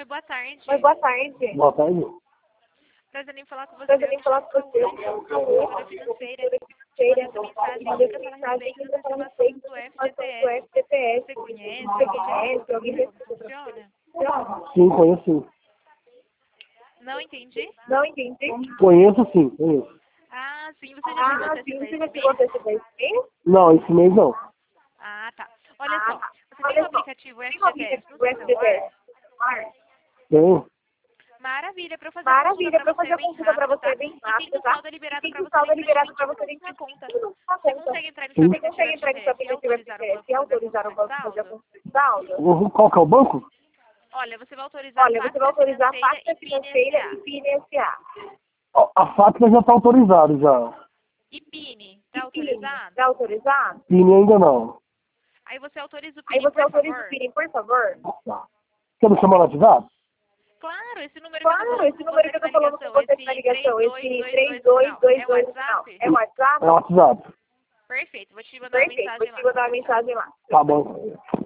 Oi, boa tarde. Oi, boa tarde. Boa tarde. Prazer em falar com você. Prazer em falar com você. Consultora financeira. Mandei essa mensagem aqui para falar a respeito das informações do FGTS. Você conhece? Alguém já funciona? Sim, conheço sim. Não entendi? Não entendi. Conheço sim, conheço. Ah, sim. Você já chegou até Sim, esse você já mês? chegou até esse mês? Não, esse mês não. Ah, tá. Olha só. Você tem o aplicativo Tem um FGTS no aplicativo seu celular? FGTS. Tem? Maravilha, para fazer Maravilha, a para consulta fazer a bem consulta para rápido, você tá? bem E rápido, tem o tá? saldo liberado E para tem o você saldo dentro de liberado 20 para você minutos na dentro de 20 conta. minutos na Você conta. consegue entrar no seu Sim. Você consegue entrar no seu aplicativo aplicativo FGTS e FGTS autorizar e o banco para autorizar fazer o o banco para saldo? fazer saldo? Qual que é o banco? Olha, você vai autorizar a Olha, você vai Fácil autorizar a Financeira Fácil e PIN Financeira SA. e PIN SA. Ó, a FATCA já está autorizado já. E PIN, E tá PIN, autorizado? está autorizado? PIN ainda não. Aí você autoriza o Aí PIN, você por autoriza o favor. PIN, por favor. Tá. Quer me chamar no WhatsApp? Claro, esse número que eu tô Claro, falando esse com número você que aqui eu tô na falando com ligação, você aqui na esse ligação, esse 3222 no final, é o 3222 no final, WhatsApp? é o WhatsApp? É o WhatsApp. Perfeito, vou te mandar uma Perfeito, vou mensagem te lá. mandar uma Tchau, tchau. mensagem lá. Tá bom.